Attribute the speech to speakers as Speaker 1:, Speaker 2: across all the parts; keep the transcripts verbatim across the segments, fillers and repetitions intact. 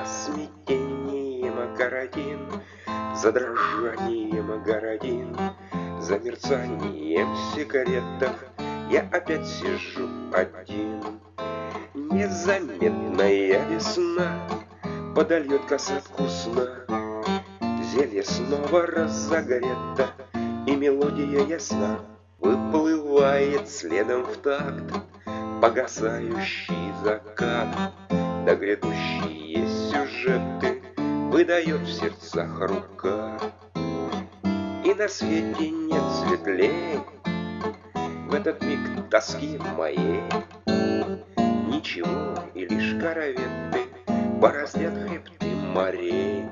Speaker 1: За смятением городин, за дрожанием городин, за мерцанием сигаретов я опять сижу один. Незаметная весна подольет косатку сна, зелье снова разогрето, и мелодия ясна выплывает следом в такт погасающий закат, да грядущие сюжеты выдает в сердцах рука. И на свете нет светлей в этот миг тоски моей ничего, и лишь корветы бороздят хребты морей.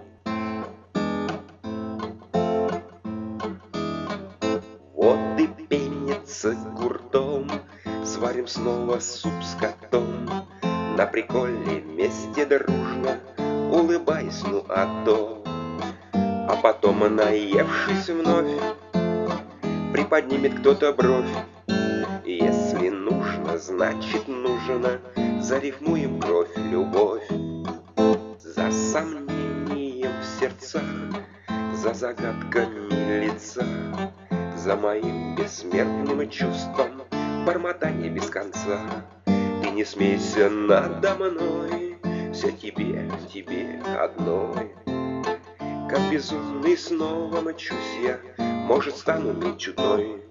Speaker 1: Вот и пенится гуртом, сварим снова суп с котом, на приколе вместе дружно, улыбаясь, ну а то. А потом, наевшись вновь, приподнимет кто-то бровь. Если нужно, значит нужно, зарифмуем кровь, любовь. За сомнением в сердцах, за загадками лица, за моим бессмертным чувством бормотание без конца. Ты не смейся надо мной, все тебе, тебе одной. Как безумный снова мчусь я, может, стану мне чудной.